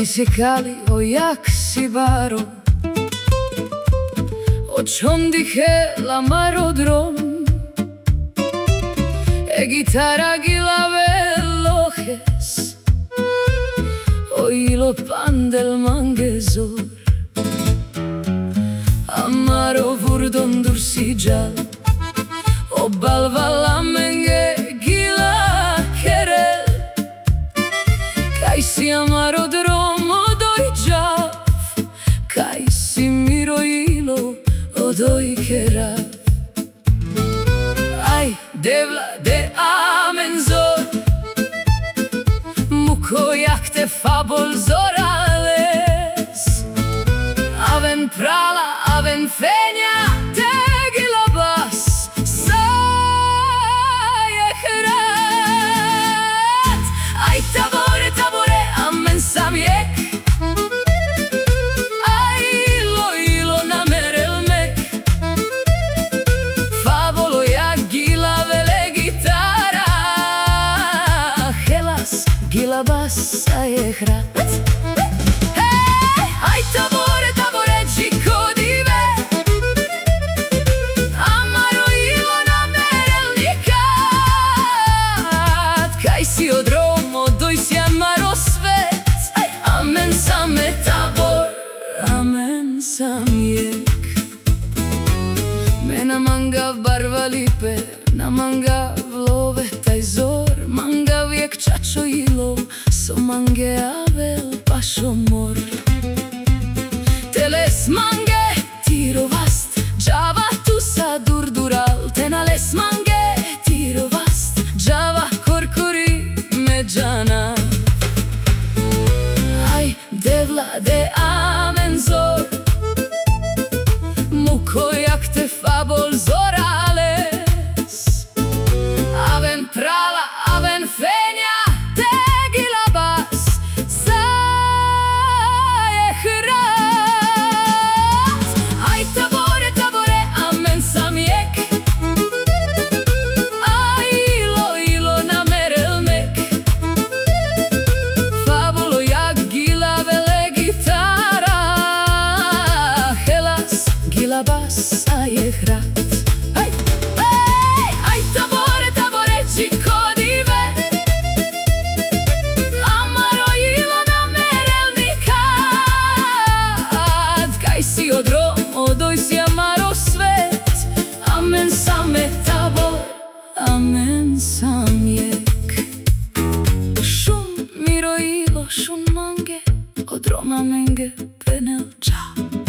Musicali o jak si baro, o cion dije la marodrom, e gitara gilave lojes, o ilo pan del manguezor. Amaro vurdon dursical, o balvala menge gila kerel, kaj si amaro dromo dojđav, kaj si miro ilo odoj kerav. Aj, devla de amenzor, muko jak te fabol zorales, aven prala, aven fenja, te gilabas, saje hrat. Aj, tabore, tabore, amen sam jek, aj, ilo na merel mek, fabolo jak gilavele gitara, helas, gilabas, saje hrat. Aj, tabore, tabore, džiko dive, amaro ilo na merel nikad, kaj si odromo doj si amaro svet. Amen same tabor, amen sam jek. Mena mangav barva lipe, na mangav love taj zor, mangav jek čačo ilov, so mange avel pašo mor. Teles mange tirovast, džava tu sa durdural, tenales mange tirovast, džava korkori međana. Aj, devla de amenzor, muko jak te fabol zorales, aven prala, aven fenja, te gilabas, saje hrat. Aj, tabore, tabore, amen sam jek, aj, ilo na merel mek, fabolo jak gilavele gitara, helas, gilabas, saje hrat. Aj, aj, tabore, tabore, džiko dive, amaro ilo na merel nikad, kaj si odrom, odoj si amaro svet. Amen same tabor, amen sam jek. Šun miro ilo, šun mange, odroma menge penel dža.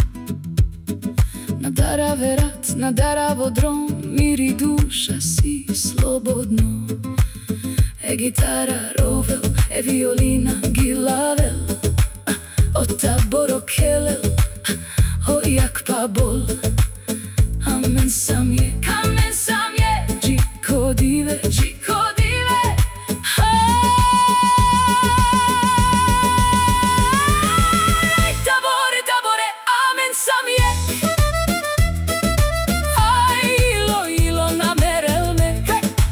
Nadara verat, nadara vodrom, miri duša si slobodno. E gitara rovel, e violina gilavel, o taboro kelel, o jak pabol. Amen sam jek, džiko dive, džiko dive. Aj, tabore, tabore, amen sam jek, aj, ilo na merel mek,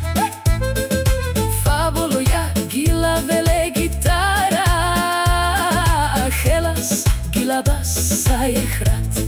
fabolo jak gilavele gitara, helas, gilabas, saje hrat.